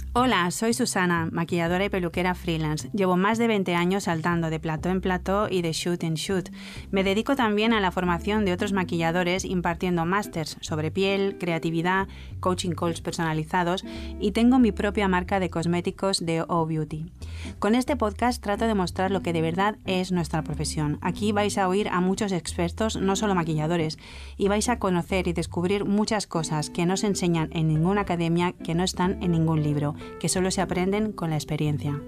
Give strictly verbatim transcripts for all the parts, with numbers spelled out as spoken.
Hola, soy Susana, maquilladora y peluquera freelance. Llevo más de veinte años saltando de plató en plató y de shoot en shoot. Me dedico también a la formación de otros maquilladores impartiendo másters sobre piel, creatividad, coaching calls personalizados y tengo mi propia marca de cosméticos de O Beauty. Con este podcast trato de mostrar lo que de verdad es nuestra profesión. Aquí vais a oír a muchos expertos, no solo maquilladores, y vais a conocer y descubrir muchas cosas que no se enseñan en ninguna academia, que no están en ningún libro, que solo se aprenden con la experiencia.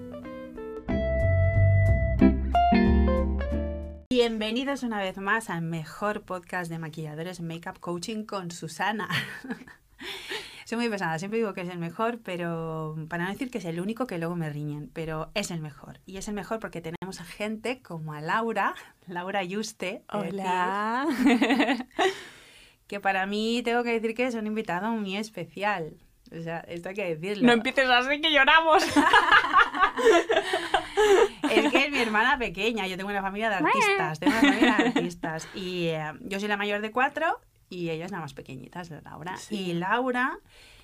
Bienvenidos una vez más al mejor podcast de maquilladores Makeup Coaching con Susana. Soy muy pesada, siempre digo que es el mejor, pero para no decir que es el único, que luego me riñen, pero es el mejor. Y es el mejor porque tenemos a gente como a Laura, Laura Yuste. Hola. Que para mí tengo que decir que es un invitado muy especial. O sea, esto hay que decirlo. No empieces así que lloramos. Es que es mi hermana pequeña. Yo tengo una familia de artistas. Tengo una familia de artistas. Y eh, yo soy la mayor de cuatro y ella es la más pequeñita, es Laura. Sí. Y Laura,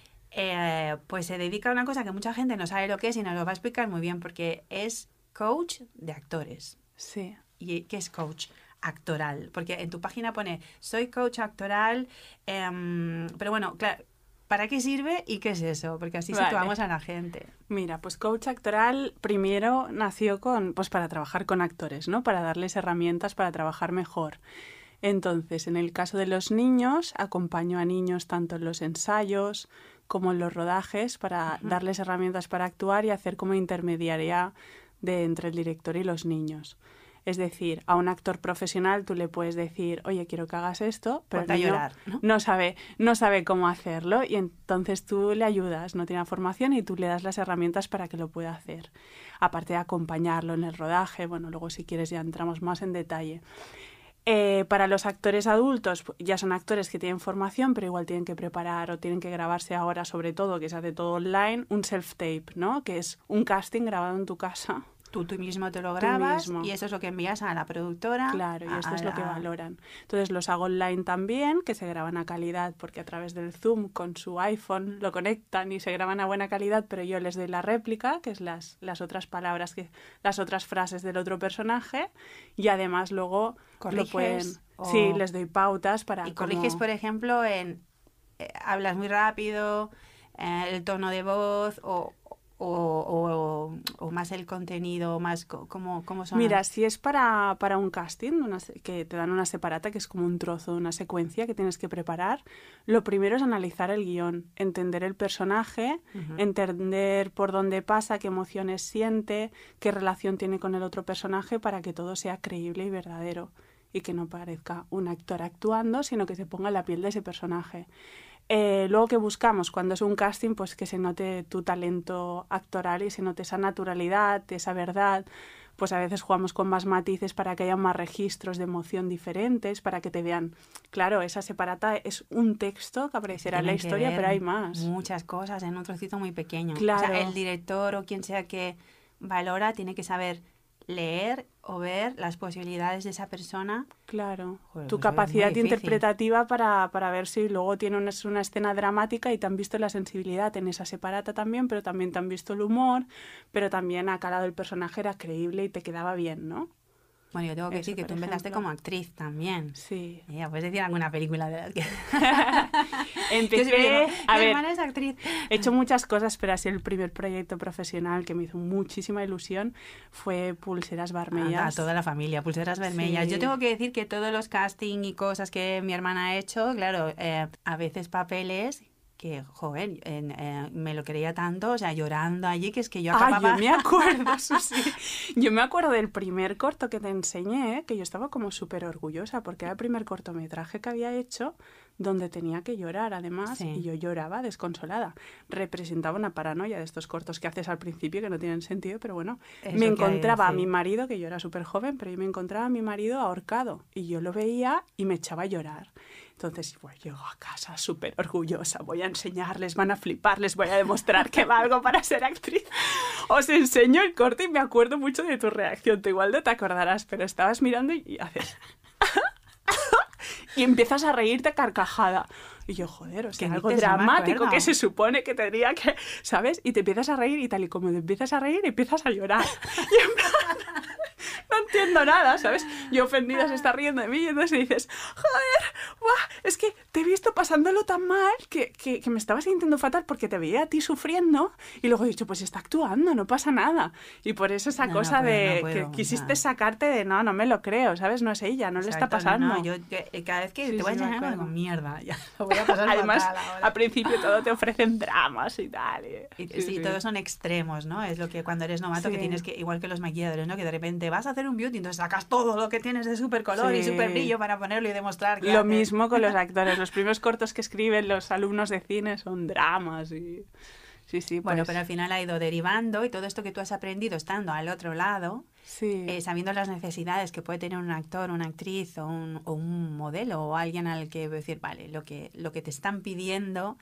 eh, pues se dedica a una cosa que mucha gente no sabe lo que es y nos lo va a explicar muy bien porque es coach de actores. Sí. ¿Y qué es coach? Actoral. Porque en tu página pone, soy coach actoral. Eh, pero bueno, claro. ¿Para qué sirve y qué es eso? Porque así vale. Situamos a la gente. Mira, pues coach actoral primero nació con, pues para trabajar con actores, ¿no? Para darles herramientas para trabajar mejor. Entonces, en el caso de los niños, acompaño a niños tanto en los ensayos como en los rodajes para uh-huh. darles herramientas para actuar y hacer como intermediaria de entre el director y los niños. Es decir, a un actor profesional tú le puedes decir, oye, quiero que hagas esto, pero el niño llorar, ¿no? No sabe, no sabe cómo hacerlo y entonces tú le ayudas, no tiene formación y tú le das las herramientas para que lo pueda hacer. Aparte de acompañarlo en el rodaje, bueno, luego si quieres ya entramos más en detalle. Eh, para los actores adultos, ya son actores que tienen formación, pero igual tienen que preparar o tienen que grabarse ahora, sobre todo, que se hace todo online, un self-tape, ¿no? Que es un casting grabado en tu casa. Tú, tú mismo te lo grabas y eso es lo que envías a la productora. Claro, y esto es lo que valoran. Entonces los hago online también, que se graban a calidad, porque a través del Zoom con su iPhone lo conectan y se graban a buena calidad, pero yo les doy la réplica, que es las, las otras palabras, que las otras frases del otro personaje, y además luego ¿corriges? Lo pueden... O... Sí, les doy pautas para... Y corriges, como... por ejemplo, en eh, hablas muy rápido, eh, el tono de voz o... O, o, o más el contenido, más cómo, cómo son. Mira, si es para, para un casting, una, que te dan una separata, que es como un trozo, una secuencia que tienes que preparar, lo primero es analizar el guión, entender el personaje, uh-huh. entender por dónde pasa, qué emociones siente, qué relación tiene con el otro personaje para que todo sea creíble y verdadero y que no parezca un actor actuando, sino que se ponga en la piel de ese personaje. Eh, luego, ¿qué buscamos? Cuando es un casting, pues que se note tu talento actoral y se note esa naturalidad, esa verdad. Pues a veces jugamos con más matices para que haya más registros de emoción diferentes, para que te vean. Claro, esa separata es un texto que aparecerá en la historia, pero hay más. Muchas cosas en un trocito muy pequeño. Claro. O sea, el director o quien sea que valora tiene que saber leer o ver las posibilidades de esa persona. Claro, Joder, tu pues capacidad interpretativa para, para ver si luego tiene una, una escena dramática y te han visto la sensibilidad en esa separata también, pero también te han visto el humor, pero también ha calado el personaje, era creíble y te quedaba bien, ¿no? Bueno, yo tengo que Eso, decir que tú ejemplo. empezaste como actriz también. Sí. Ya, puedes decir alguna película de las que... Empecé... a Mi ver, hermana es actriz. He hecho muchas cosas, pero así el primer proyecto profesional que me hizo muchísima ilusión fue Pulseras Vermellas. A toda la familia, Pulseras Vermellas. Sí. Yo tengo que decir que todos los casting y cosas que mi hermana ha hecho, claro, eh, a veces papeles... que, joder, eh, eh, me lo creía tanto, o sea, llorando allí, que es que yo acababa... Ah, yo me acuerdo, Susi. Yo me acuerdo del primer corto que te enseñé, que yo estaba como súper orgullosa, porque era el primer cortometraje que había hecho donde tenía que llorar, además, sí. Y yo lloraba desconsolada. Representaba una paranoia de estos cortos que haces al principio, que no tienen sentido, pero bueno, Eso me encontraba hay, sí. a mi marido, que yo era súper joven, pero yo me encontraba a mi marido ahorcado, y yo lo veía y me echaba a llorar. Entonces, pues, llego a casa súper orgullosa, voy a enseñarles, van a flipar, les voy a demostrar que valgo para ser actriz. Os enseño el corte y me acuerdo mucho de tu reacción. Tú igual no te acordarás, pero estabas mirando y, y haces... y empiezas a reírte a carcajada. Y yo, joder, o sea, algo dices? No me dramático acuerdo. que se supone que tendría que, ¿sabes? Y te empiezas a reír y tal y como te empiezas a reír, empiezas a llorar. Y en plan, no entiendo nada, ¿sabes? Y ofendida se está riendo de mí y entonces dices, joder, ¡buah! Es que te he visto pasándolo tan mal que, que, que me estaba sintiendo fatal porque te veía a ti sufriendo y luego he dicho, pues está actuando, no pasa nada. Y por eso esa No, cosa no puedo, de no puedo, que quisiste o sea. sacarte de, no, no me lo creo, ¿sabes? No es ella, no le está Exacto, pasando. No, no, yo, yo, eh, cada vez que Sí, te voy a sí, me enseñar algo, acuerdo. digo, mierda, ya lo voy a pasar Además, fatal ahora. al principio todo te ofrecen dramas y tal. Y, Y, sí, todos son extremos, ¿no? Es lo que cuando eres novato Sí. que tienes que, igual que los maquilladores, ¿no? Que de repente vas a hacer un beauty, entonces sacas todo lo que tienes de súper color y Sí. súper brillo para ponerlo y demostrar que Lo haces. mismo con los actores. Los primeros cortos que escriben los alumnos de cine son dramas y... Sí, sí, Bueno, pues, pero al final ha ido derivando y todo esto que tú has aprendido estando al otro lado, sí. eh, sabiendo las necesidades que puede tener un actor, una actriz o un, o un modelo o alguien al que decir, vale, lo que, lo que te están pidiendo,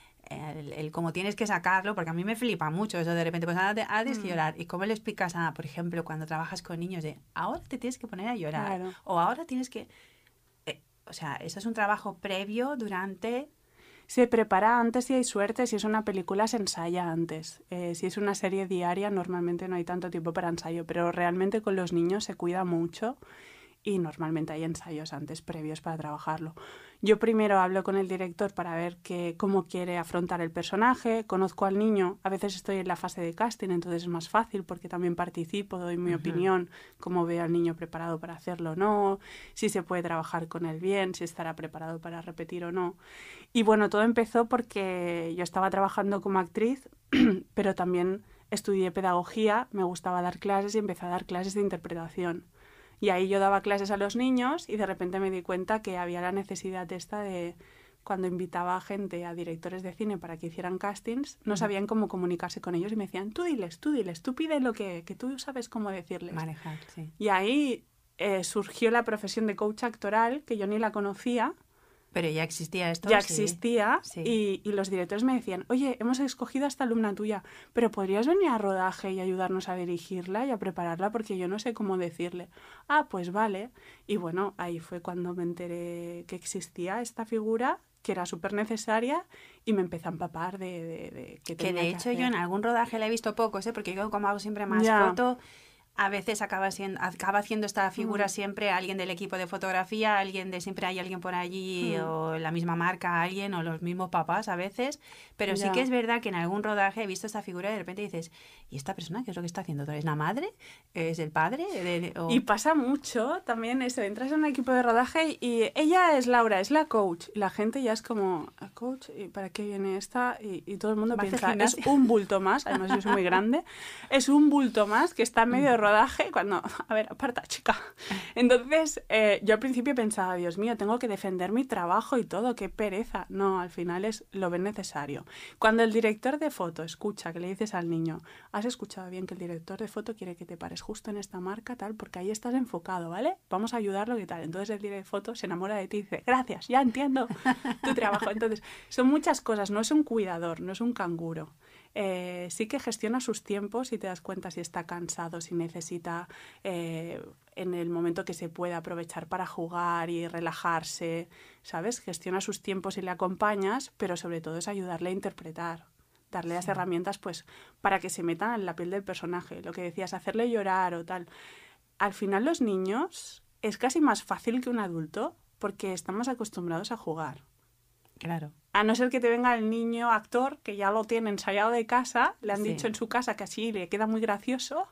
el, el cómo tienes que sacarlo, porque a mí me flipa mucho eso de repente, pues ahora, te, ahora tienes que Mm. llorar. ¿Y cómo le explicas a, por ejemplo, cuando trabajas con niños de, ahora te tienes que poner a llorar? Claro. O ahora tienes que... eh, o sea, eso es un trabajo previo, durante... Se prepara antes si hay suerte, si es una película se ensaya antes. Eh, si es una serie diaria normalmente no hay tanto tiempo para ensayo, pero realmente con los niños se cuida mucho y normalmente hay ensayos antes previos para trabajarlo. Yo primero hablo con el director para ver que, cómo quiere afrontar el personaje, conozco al niño, a veces estoy en la fase de casting, entonces es más fácil porque también participo, doy mi Ujú. opinión, cómo veo al niño preparado para hacerlo o no, si se puede trabajar con él bien, si estará preparado para repetir o no. Y bueno, todo empezó porque yo estaba trabajando como actriz, pero también estudié pedagogía, me gustaba dar clases y empecé a dar clases de interpretación. Y ahí yo daba clases a los niños y de repente me di cuenta que había la necesidad esta de cuando invitaba a gente, a directores de cine para que hicieran castings, no sabían cómo comunicarse con ellos y me decían, tú diles, tú diles, tú pide lo que, que tú sabes cómo decirles. Manejar, sí. Y ahí eh, surgió la profesión de coach actoral, que yo ni la conocía, Pero ya existía esto. ya sí. existía sí. Y, y los directores me decían, oye, hemos escogido a esta alumna tuya, pero ¿podrías venir a rodaje y ayudarnos a dirigirla y a prepararla? Porque yo no sé cómo decirle. Ah, pues vale. Y bueno, ahí fue cuando me enteré que existía esta figura, que era súper necesaria y me empecé a empapar de, de, de qué Que tenía de que hecho hacer. yo en algún rodaje la he visto pocos, ¿eh? Porque yo como hago siempre más Ya. foto, a veces acaba, siendo, acaba haciendo esta figura Mm. siempre alguien del equipo de fotografía, alguien de siempre hay alguien por allí, Mm. o la misma marca alguien, o los mismos papás a veces. Pero sí Ya. que es verdad que en algún rodaje he visto esta figura y de repente dices, ¿y esta persona qué es lo que está haciendo? ¿Es la madre? ¿Es el padre? ¿De- o- Y pasa mucho también eso, entras en un equipo de rodaje y ella es Laura, es la coach. Y la gente ya es como, ¿a coach? ¿Y para qué viene esta? Y, y todo el mundo Va a hacer piensa, es gimnasia. un bulto más, además yo soy muy grande, es un bulto más que está en medio de rodaje cuando, a ver, aparta, chica. Entonces, eh, yo al principio pensaba, Dios mío, tengo que defender mi trabajo y todo, qué pereza. No, al final es lo ven necesario. Cuando el director de foto escucha que le dices al niño, has escuchado bien que el director de foto quiere que te pares justo en esta marca, tal, porque ahí estás enfocado, ¿vale? Vamos a ayudarlo y tal. Entonces el director de foto se enamora de ti y dice, gracias, ya entiendo tu trabajo. Entonces, son muchas cosas, no es un cuidador, no es un canguro. Eh, sí que gestiona sus tiempos y te das cuenta si está cansado, si necesita eh, en el momento que se pueda aprovechar para jugar y relajarse, ¿sabes? Gestiona sus tiempos y le acompañas, pero sobre todo es ayudarle a interpretar, darle las Sí. herramientas pues para que se metan en la piel del personaje, lo que decías, hacerle llorar o tal. Al final los niños es casi más fácil que un adulto porque estamos acostumbrados a jugar. Claro. A no ser que te venga el niño actor, que ya lo tiene ensayado de casa, le han Sí. dicho en su casa que así le queda muy gracioso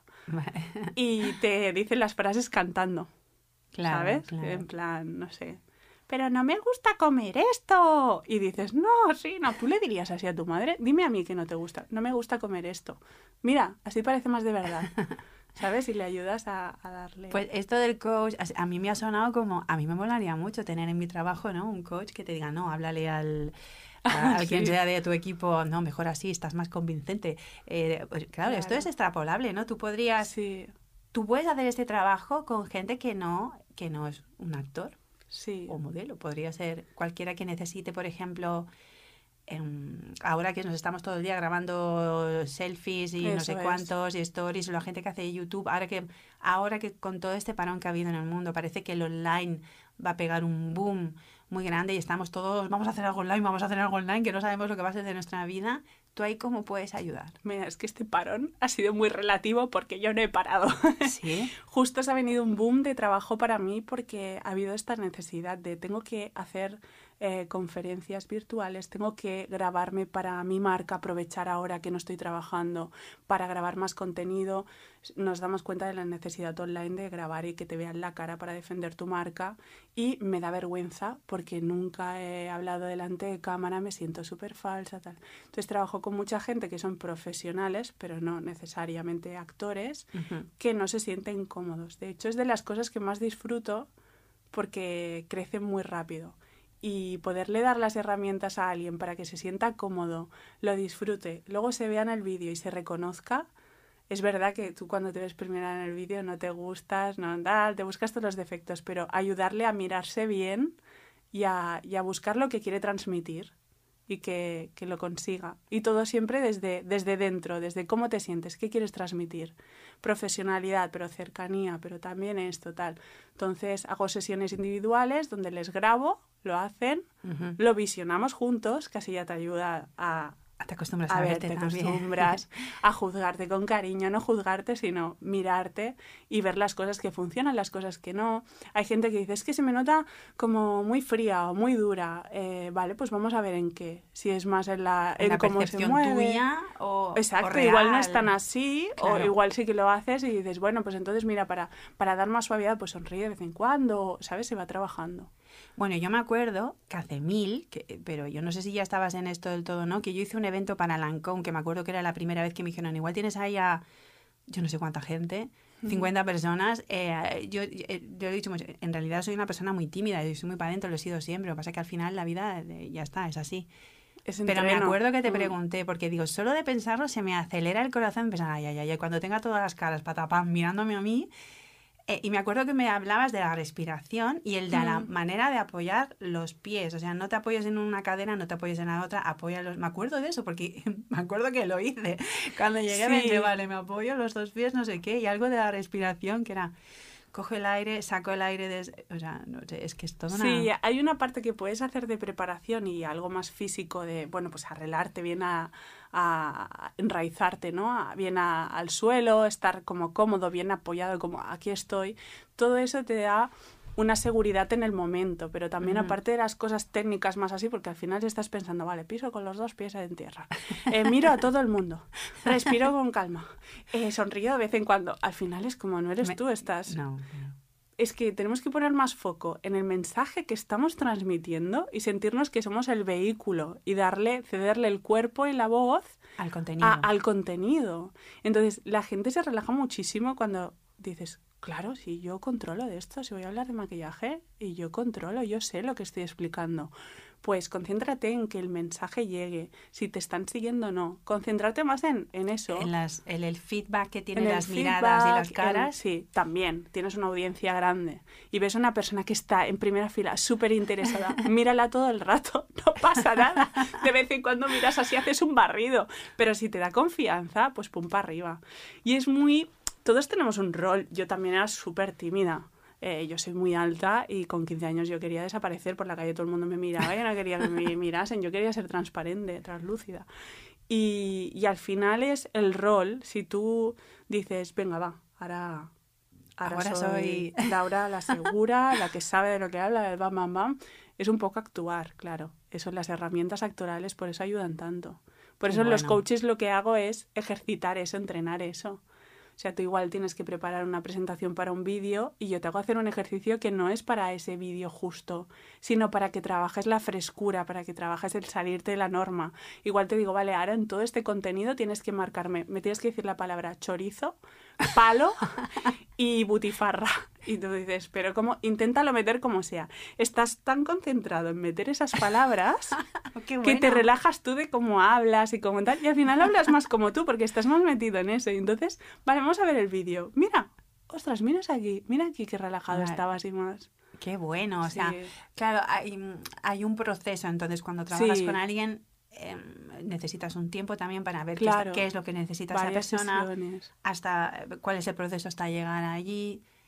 y te dicen las frases cantando, Claro, ¿sabes? claro. En plan, no sé, pero no me gusta comer esto. Y dices, no, sí, no, tú le dirías así a tu madre, dime a mí que no te gusta, no me gusta comer esto. Mira, así parece más de verdad, ¿sabes? Y le ayudas a, a darle... Pues esto del coach, a- a mí me ha sonado como, a mí me molaría mucho tener en mi trabajo, ¿no? Un coach que te diga, no, háblale al, a, al Sí. quien sea de tu equipo, no, mejor así, estás más convincente. Eh, pues, claro, esto Claro. es extrapolable, ¿no? Tú podrías, Sí, tú puedes hacer este trabajo con gente que no, que no es un actor sí. o modelo. Podría ser cualquiera que necesite, por ejemplo, em, ahora que nos estamos todo el día grabando selfies y no Eso sé es. cuántos y stories, la gente que hace YouTube, ahora que ahora que con todo este parón que ha habido en el mundo, parece que el online va a pegar un boom muy grande y estamos todos, vamos a hacer algo online, vamos a hacer algo online, que no sabemos lo que va a ser de nuestra vida, ¿tú ahí cómo puedes ayudar? Mira, es que este parón ha sido muy relativo porque yo no he parado. ¿Sí? Justo se ha venido un boom de trabajo para mí porque ha habido esta necesidad de tengo que hacer eh, conferencias virtuales, tengo que grabarme para mi marca, aprovechar ahora que no estoy trabajando para grabar más contenido. Nos damos cuenta de la necesidad online de grabar y que te vean la cara para defender tu marca y me da vergüenza porque nunca he hablado delante de cámara, me siento súper falsa, tal. Entonces trabajo con mucha gente que son profesionales, pero no necesariamente actores, uh-huh. que no se sienten cómodos. De hecho, es de las cosas que más disfruto porque crecen muy rápido. Y poderle dar las herramientas a alguien para que se sienta cómodo, lo disfrute, luego se vea en el vídeo y se reconozca. Es verdad que tú cuando te ves primera en el vídeo no te gustas, no tal, te buscas todos los defectos, pero ayudarle a mirarse bien y a, y a buscar lo que quiere transmitir y que, que lo consiga. Y todo siempre desde, desde dentro, desde cómo te sientes, qué quieres transmitir. Profesionalidad, pero cercanía, pero también esto, tal. Entonces hago sesiones individuales donde les grabo, lo hacen, uh-huh. lo visionamos juntos, que así ya te ayuda a... Te acostumbras a, a verte ver, te también. acostumbras a juzgarte con cariño, no juzgarte, sino mirarte y ver las cosas que funcionan, las cosas que no. Hay gente que dice, es que se me nota como muy fría o muy dura. Eh, vale, pues vamos a ver en qué. Si es más en, la, en, en la cómo se mueve. Tuya o Exacto, o real. Igual no es tan así, claro. o igual sí que lo haces y dices, bueno, pues entonces mira, para, para dar más suavidad, pues sonríe de vez en cuando, ¿sabes? Se va trabajando. Bueno, yo me acuerdo que hace mil, que, pero yo no sé si ya estabas en esto del todo o no, que yo hice un evento para Lancôme, que me acuerdo que era la primera vez que me dijeron, igual tienes ahí a, yo no sé cuánta gente, cincuenta personas. Eh, yo, eh, yo he dicho, en realidad soy una persona muy tímida, yo soy muy para adentro, lo he sido siempre, lo que pasa es que al final la vida eh, ya está, es así. Es pero me acuerdo que te pregunté, porque digo, solo de pensarlo se me acelera el corazón, pensar, ay, ay, ay, cuando tenga todas las caras patapam mirándome a mí. Eh, y me acuerdo que me hablabas de la respiración y el de mm. la manera de apoyar los pies. O sea, no te apoyes en una cadera, no te apoyes en la otra, apóyalos. Me acuerdo de eso porque me acuerdo que lo hice. Cuando llegué sí. me dije, vale, me apoyo los dos pies, no sé qué. Y algo de la respiración que era, cojo el aire, saco el aire de... O sea, no sé, es que es todo una... Sí, hay una parte que puedes hacer de preparación y algo más físico de, bueno, pues arreglarte bien a... a enraizarte, ¿no? A, bien a, al suelo, estar como cómodo, bien apoyado, como aquí estoy. Todo eso te da una seguridad en el momento, pero también uh-huh. aparte de las cosas técnicas más así, porque al final estás pensando, vale, piso con los dos pies en tierra, eh, miro a todo el mundo, respiro con calma, eh, sonrío de vez en cuando. Al final es como no eres Me... tú, estás... No, no. Es que tenemos que poner más foco en el mensaje que estamos transmitiendo y sentirnos que somos el vehículo y darle, cederle el cuerpo y la voz al contenido. A, al contenido. Entonces, la gente se relaja muchísimo cuando dices, claro, si yo controlo de esto, si voy a hablar de maquillaje y yo controlo, yo sé lo que estoy explicando. Pues concéntrate en que el mensaje llegue, si te están siguiendo o no. Concéntrate más en, en eso. En, las, en el feedback que tienen las miradas y las caras. En, sí, también. Tienes una audiencia grande y ves a una persona que está en primera fila súper interesada. Mírala todo el rato, no pasa nada. De vez en cuando miras así, haces un barrido. Pero si te da confianza, pues pum para arriba. Y es muy... Todos tenemos un rol. Yo también era súper tímida. Eh, yo soy muy alta y con quince años yo quería desaparecer por la calle, todo el mundo me miraba, yo no quería que me mirasen, yo quería ser transparente, translúcida. Y, y al final es el rol, si tú dices, venga, va, ahora, ahora, ahora soy, soy Laura la segura, la que sabe de lo que habla, el bam, bam, bam, es un poco actuar, claro. Eso, las herramientas actorales, por eso ayudan tanto. Por eso bueno. en los coaches lo que hago es ejercitar eso, entrenar eso. O sea, tú igual tienes que preparar una presentación para un vídeo y yo te hago hacer un ejercicio que no es para ese vídeo justo, sino para que trabajes la frescura, para que trabajes el salirte de la norma. Igual te digo, vale, ahora en todo este contenido tienes que marcarme, me tienes que decir la palabra chorizo, palo y butifarra. Y tú dices, pero ¿cómo? Inténtalo meter como sea. Estás tan concentrado en meter esas palabras Qué bueno. que te relajas tú de cómo hablas y cómo tal. Y al final hablas más como tú porque estás más metido en eso. Y entonces, vale, vamos a ver el vídeo. Mira, ostras, miras aquí, mira aquí qué relajado vale. estabas y más. Qué bueno, o sí. sea, claro, hay, hay un proceso. Entonces, cuando trabajas sí. con alguien... Eh, necesitas un tiempo también para ver claro. qué, es, qué es lo que necesita Varias esa persona, sesiones. hasta cuál es el proceso hasta llegar allí.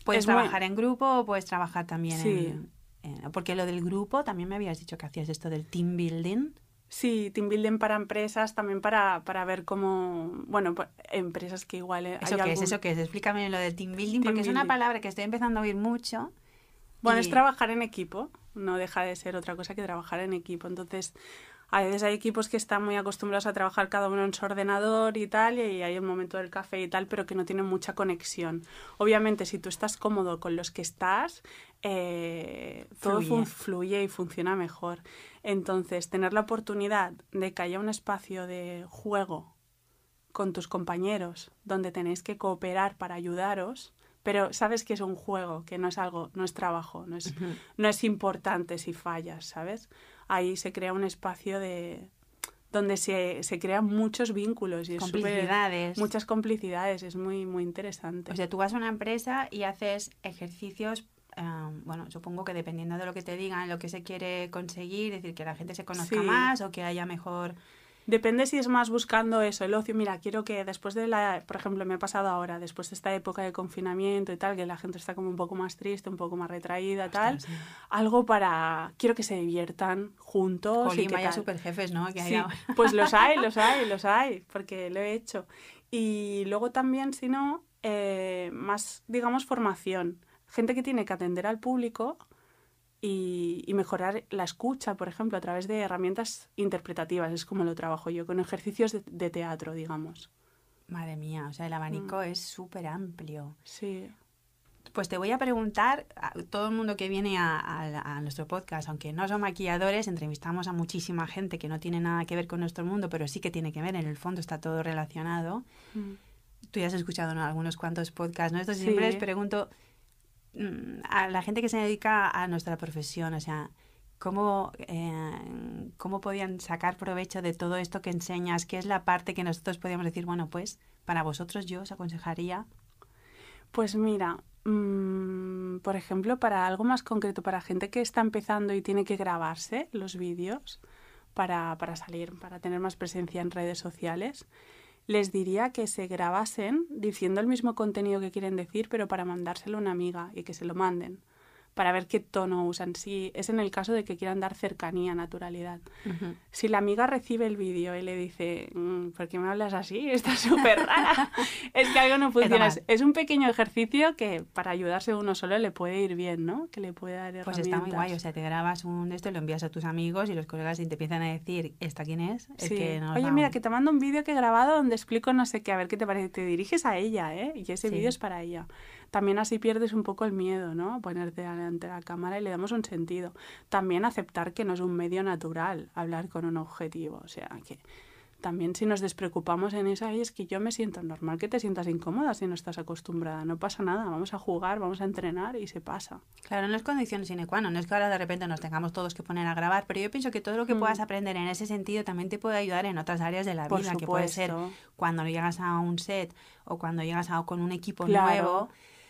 Puedes es trabajar muy... en grupo o puedes trabajar también sí. en, en... Porque lo del grupo, también me habías dicho que hacías esto del team building. Sí, team building para empresas, también para, para ver cómo... Bueno, empresas que igual... ¿Eso hay qué algún... es? ¿Eso qué es? Explícame lo del team building, Team porque es building. una palabra que estoy empezando a oír mucho. Bueno, y... es trabajar en equipo, no deja de ser otra cosa que trabajar en equipo. Entonces, a veces hay equipos que están muy acostumbrados a trabajar cada uno en su ordenador y tal, y hay un momento del café y tal, pero que no tienen mucha conexión. Obviamente, si tú estás cómodo con los que estás, eh, todo fluye. fluye y funciona mejor. Entonces, tener la oportunidad de que haya un espacio de juego con tus compañeros donde tenéis que cooperar para ayudaros, pero sabes que es un juego, que no es algo, no es trabajo, no es, uh-huh. no es importante si fallas, ¿sabes? Ahí se crea un espacio de donde se, se crean muchos vínculos y complicidades. Es super, muchas complicidades, es muy, muy interesante. O sea, tú vas a una empresa y haces ejercicios, um, bueno, supongo que dependiendo de lo que te digan, lo que se quiere conseguir, es decir, que la gente se conozca sí. más o que haya mejor... Depende si es más buscando eso, el ocio. Mira, quiero que después de la... Por ejemplo, me ha pasado ahora, después de esta época de confinamiento y tal, que la gente está como un poco más triste, un poco más retraída, tal. Ostras, sí. Algo para... Quiero que se diviertan juntos. Jolín, y que vaya tal. super jefes, ¿no? Que sí, haya... pues los hay, los hay, los hay, porque lo he hecho. Y luego también, si no, eh, más, digamos, formación. Gente que tiene que atender al público... Y, y mejorar la escucha, por ejemplo, a través de herramientas interpretativas. Es como lo trabajo yo, con ejercicios de, de teatro, digamos. Madre mía, o sea, el abanico mm. es súper amplio. Sí. Pues te voy a preguntar, a todo el mundo que viene a, a, a nuestro podcast, aunque no son maquilladores, entrevistamos a muchísima gente que no tiene nada que ver con nuestro mundo, pero sí que tiene que ver, en el fondo está todo relacionado. Mm. Tú ya has escuchado, ¿no?, algunos cuantos podcasts, ¿no? Esto sí. siempre les pregunto... a la gente que se dedica a nuestra profesión, o sea, ¿cómo, eh, ¿cómo podían sacar provecho de todo esto que enseñas? ¿Qué es la parte que nosotros podíamos decir, bueno, pues, para vosotros yo os aconsejaría? Pues mira, mmm, por ejemplo, para algo más concreto, para gente que está empezando y tiene que grabarse los vídeos para, para salir, para tener más presencia en redes sociales, les diría que se grabasen diciendo el mismo contenido que quieren decir, pero para mandárselo a una amiga y que se lo manden, para ver qué tono usan. Si es en el caso de que quieran dar cercanía, naturalidad. Uh-huh. Si la amiga recibe el vídeo y le dice, mmm, ¿por qué me hablas así? Estás súper rara. Es que algo no funciona. Es, es un pequeño ejercicio que para ayudarse uno solo le puede ir bien, ¿no? Que le puede dar herramientas. Pues está muy guay. O sea, te grabas un de esto, lo envías a tus amigos y los colegas y te empiezan a decir, ¿esta quién es? es sí. que no Oye, mira, que te mando un vídeo que he grabado donde explico no sé qué, a ver qué te parece. Te diriges a ella, ¿eh? Y ese sí. vídeo es para ella. También así pierdes un poco el miedo, ¿no? Ponerte ante la cámara y le damos un sentido. También aceptar que no es un medio natural hablar con un objetivo. O sea, que también si nos despreocupamos en eso, es que yo me siento normal que te sientas incómoda si no estás acostumbrada. No pasa nada, vamos a jugar, vamos a entrenar y se pasa. Claro, no es condición sine qua non, no es que ahora de repente nos tengamos todos que poner a grabar, pero yo pienso que todo lo que mm. puedas aprender en ese sentido también te puede ayudar en otras áreas de la Por vida, supuesto. que puede ser cuando llegas a un set o cuando llegas a, con un equipo claro. nuevo.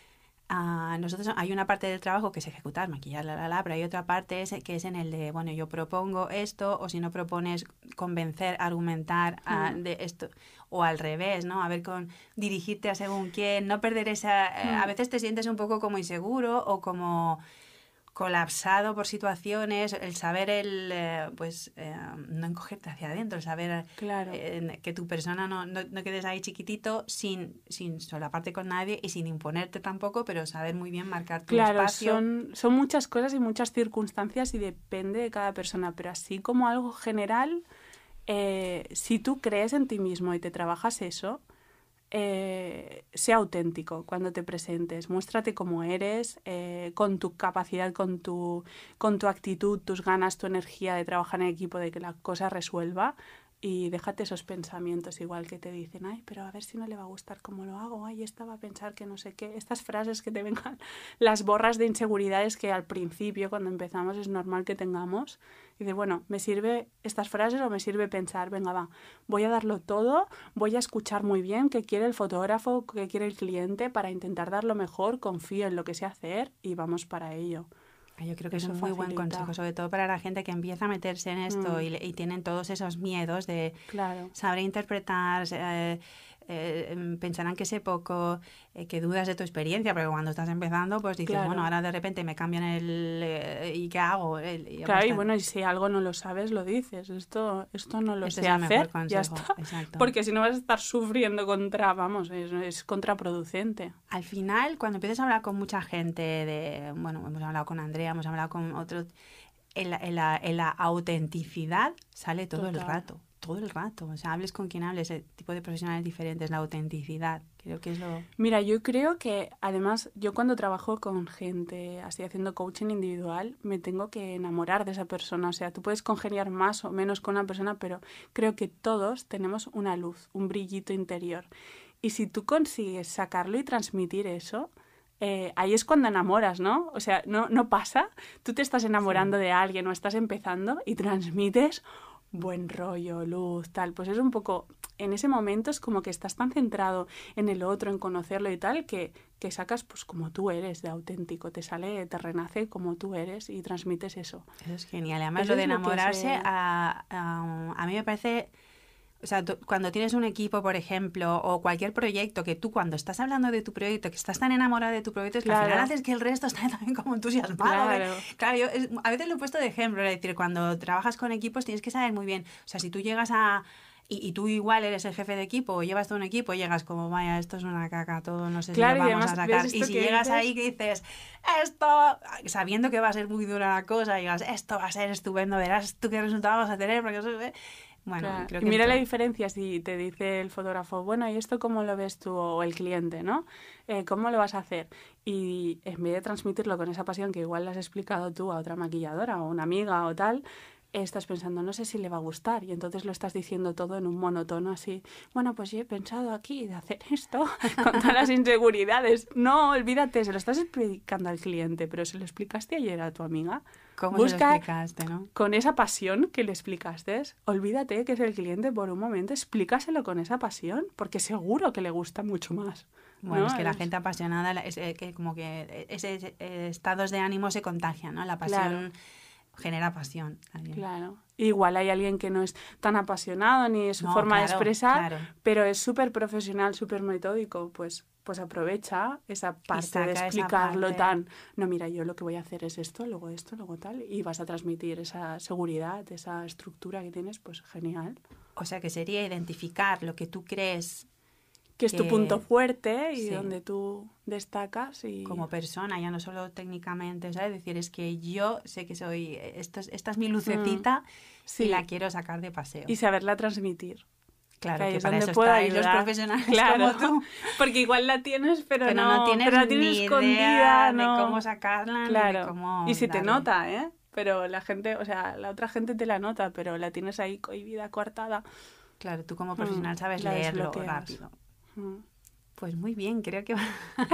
Uh, nosotros hay una parte del trabajo que es ejecutar, maquillar, la, la, la, pero hay otra parte es, que es en el de, bueno, yo propongo esto, o si no propones, convencer, argumentar uh, de esto, o al revés, ¿no? A ver, con dirigirte a según quién, no perder esa... Mm. Eh, a veces te sientes un poco como inseguro o como colapsado por situaciones, el saber el, eh, pues, eh, no encogerte hacia adentro, el saber claro. eh, que tu persona no, no, no quedes ahí chiquitito sin, sin solaparte con nadie y sin imponerte tampoco, pero saber muy bien marcar tu claro, espacio. Son, son muchas cosas y muchas circunstancias y depende de cada persona, pero así como algo general, eh, si tú crees en ti mismo y te trabajas eso, Eh, sea auténtico cuando te presentes, muéstrate como eres, eh, con tu capacidad, con tu, con tu actitud, tus ganas, tu energía de trabajar en equipo, de que la cosa resuelva, y déjate esos pensamientos igual que te dicen, ay, pero a ver si no le va a gustar cómo lo hago, ay, esta va a pensar que no sé qué, estas frases que te vengan, las borras de inseguridades que al principio cuando empezamos es normal que tengamos. Y de, bueno, ¿me sirve estas frases o me sirve pensar? Venga, va, voy a darlo todo, voy a escuchar muy bien qué quiere el fotógrafo, qué quiere el cliente para intentar dar lo mejor, confío en lo que sé hacer y vamos para ello. Yo creo que Eso es un muy facilita. Buen consejo, sobre todo para la gente que empieza a meterse en esto mm. y, y tienen todos esos miedos de claro. saber interpretar, eh, eh, pensarán que sé poco, eh, que dudas de tu experiencia, porque cuando estás empezando, pues dices, Claro. bueno, ahora de repente me cambian el... Eh, ¿y qué hago? El, y Claro, y bastante. bueno, y si algo no lo sabes, lo dices. Esto, esto no lo Este sé es el mejor hacer, ya consejo, está. exacto. Porque si no vas a estar sufriendo contra, vamos, es, es contraproducente. Al final, cuando empiezas a hablar con mucha gente, de bueno, hemos hablado con Andrea, hemos hablado con otros, en la, en la, en la autenticidad sale todo Total. el rato, todo el rato. O sea, hables con quien hables, el tipo de profesionales diferentes, la autenticidad, creo que es lo... Mira, yo creo que además yo cuando trabajo con gente así haciendo coaching individual me tengo que enamorar de esa persona. O sea, tú puedes congeniar más o menos con una persona, pero creo que todos tenemos una luz, un brillito interior. Y si tú consigues sacarlo y transmitir eso, eh, ahí es cuando enamoras, ¿no? O sea, no, no pasa. Tú te estás enamorando Sí. de alguien o estás empezando y transmites buen rollo, luz, tal. Pues es un poco, en ese momento es como que estás tan centrado en el otro, en conocerlo y tal, que, que sacas pues como tú eres, de auténtico, te sale, te renace como tú eres y transmites eso. Eso es genial. Además, Eso lo de es lo que enamorarse, se- a, a, a mí me parece... O sea, tú- cuando tienes un equipo, por ejemplo, o cualquier proyecto, que tú cuando estás hablando de tu proyecto, que estás tan enamorada de tu proyecto, es que al Claro. final haces que el resto esté también como entusiasmado. ¿eh? Claro. Claro, yo es- a veces lo he puesto de ejemplo, es decir, cuando trabajas con equipos tienes que saber muy bien. O sea, si tú llegas a... Y, y tú igual eres el jefe de equipo o llevas todo un equipo y llegas como, vaya, esto es una caca, todo, no sé Claro, si y lo vamos a además, sacar. ¿ves Y esto si que llegas dices? ahí que dices, esto, sabiendo que va a ser muy dura la cosa, y digas, esto va a ser estupendo, verás tú qué resultado vas a tener, porque eso es... Bueno, Claro. creo Y que mira esto- la diferencia si te dice el fotógrafo, bueno, ¿y esto cómo lo ves tú? O el cliente, ¿no? Eh, ¿Cómo lo vas a hacer? Y en vez de transmitirlo con esa pasión que igual le has explicado tú a otra maquilladora o una amiga o tal, estás pensando, no sé si le va a gustar. Y entonces lo estás diciendo todo en un monotono así. Bueno, pues yo he pensado aquí de hacer esto con todas las inseguridades. No, olvídate, se lo estás explicando al cliente, pero se lo explicaste ayer a tu amiga. ¿Cómo se lo Busca explicaste, no? con esa pasión que le explicaste, olvídate que es el cliente por un momento, explícaselo con esa pasión, porque seguro que le gusta mucho más. Bueno, ¿no? es que la Es- gente apasionada, la- es, eh, que como que ese, ese, eh, estados de ánimo se contagian, ¿no? La pasión Claro. genera pasión. también. Claro. Igual hay alguien que no es tan apasionado ni es su No, forma de claro, expresar, claro. pero es súper profesional, súper metódico, pues, pues aprovecha esa parte saca de esa explicarlo parte. tan, no, mira, yo lo que voy a hacer es esto, luego esto, luego tal, y vas a transmitir esa seguridad, esa estructura que tienes, pues genial. O sea, que sería identificar lo que tú crees Que es tu que- punto fuerte y sí. donde tú destacas y... como persona, ya no solo técnicamente, ¿sabes? Es decir, es que yo sé que soy, esto es- esta es mi lucecita Sí. y la quiero sacar de paseo. y saberla transmitir. Claro, que ahí que es para donde eso puedo estáis los ayudar. profesionales Claro, como tú. porque igual la tienes, pero, Pero no, no tienes, pero la tienes ni escondida, idea no. de cómo sacarla, ni Claro. de cómo Y si te darle. nota, ¿eh? Pero la gente, o sea, la otra gente te la nota, pero la tienes ahí cohibida, coartada. Claro, tú como profesional Mm, sabes la leerlo desbloqueas. rápido. Mm. Pues muy bien, creo que,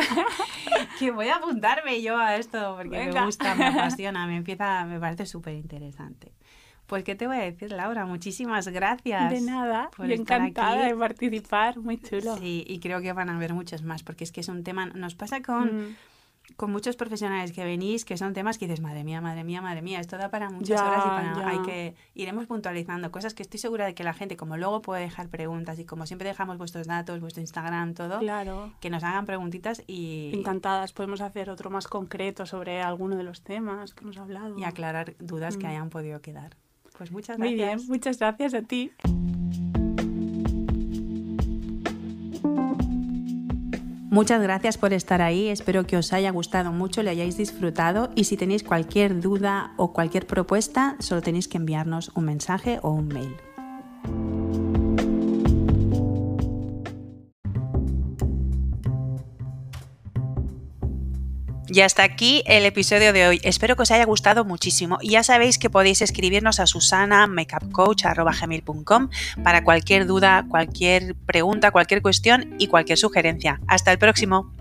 que voy a apuntarme yo a esto porque Venga. me gusta, me apasiona, me empieza, me parece súper interesante. Pues, ¿qué te voy a decir, Laura? Muchísimas gracias. De nada, por y estar encantada aquí. de participar, muy chulo. Sí, y creo que van a haber muchos más, porque es que es un tema, nos pasa con, Mm. con muchos profesionales que venís, que son temas que dices, madre mía, madre mía, madre mía, esto da para muchas Ya, horas y para, ya. hay que iremos puntualizando cosas que estoy segura de que la gente, como luego puede dejar preguntas y como siempre dejamos vuestros datos, vuestro Instagram, todo, Claro. que nos hagan preguntitas y, Encantadas, podemos hacer otro más concreto sobre alguno de los temas que hemos hablado. y aclarar dudas que Mm. hayan podido quedar. Pues muchas Muy gracias. bien, muchas gracias a ti. Muchas gracias por estar ahí, espero que os haya gustado mucho, le hayáis disfrutado y si tenéis cualquier duda o cualquier propuesta, solo tenéis que enviarnos un mensaje o un mail. Y hasta aquí el episodio de hoy. Espero que os haya gustado muchísimo. Y ya sabéis que podéis escribirnos a susana makeup coach arroba gmail punto com para cualquier duda, cualquier pregunta, cualquier cuestión y cualquier sugerencia. Hasta el próximo.